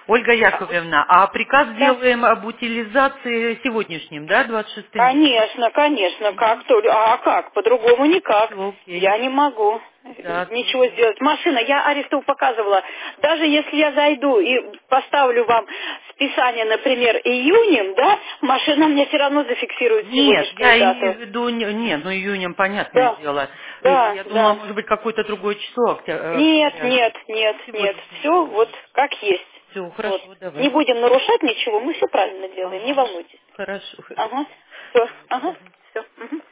Ольга Яковлевна, а приказ Да. делаем об утилизации сегодняшнем, да, 26-м? Конечно, конечно, как только. А как? По-другому никак. Всё, окей. Я не могу Да. ничего сделать. Машина, я аресту показывала. Даже если я зайду и поставлю вам списание, например, июнем, да, машина мне все равно зафиксирует Нет, я сегодняшнюю имею дату. в виду, нет, ну июнем, понятное Да, дело. да, Я думала, да. может быть, какое-то другое число Нет, октября. нет, нет, нет. Сегодняшний Все день. вот как есть. Все, Вот. хорошо, Не давай. будем нарушать ничего, мы все правильно делаем, не Ага. волнуйтесь. Хорошо, хорошо. Ага. Все. Так, Ага. ага. Все.